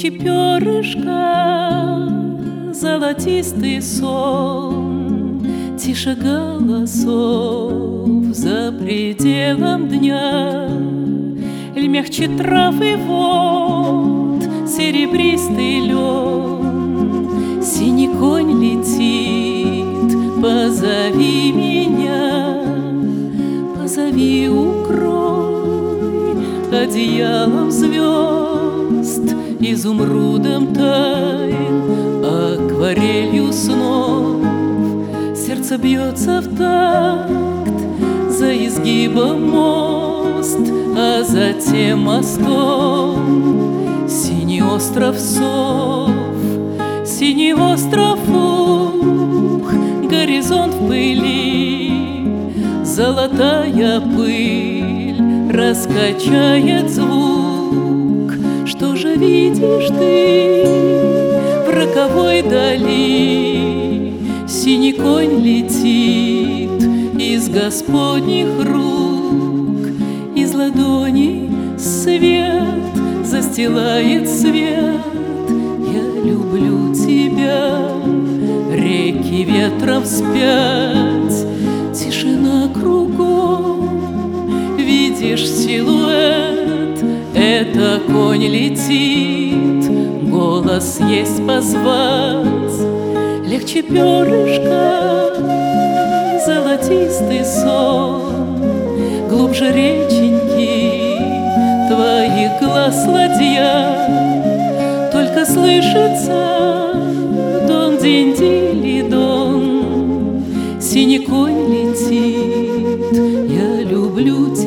легче перышка, золотистый сон, тише голосов за пределом дня, или мягче трав и вод, серебристый лен. Синий конь летит, позови меня, позови, укрой одеялом звезд, изумрудом тайн, акварелью снов. Сердце бьется в такт, за изгибом мост, а затем мостом синий остров сов, синий остров ух, горизонт в пыли, золотая пыль раскачает звук. Что же видишь ты в роковой дали? Синий конь летит из Господних рук, из ладони свет застилает свет. Я люблю тебя, реки ветром вспять, тишина кругом, видишь силуэт, это конь летит, голос есть позвать. Легче перышка, золотистый сон, глубже реченьки твоих глаз ладья. Только слышится дон-динь-дили-дон, синий конь летит, я люблю тебя.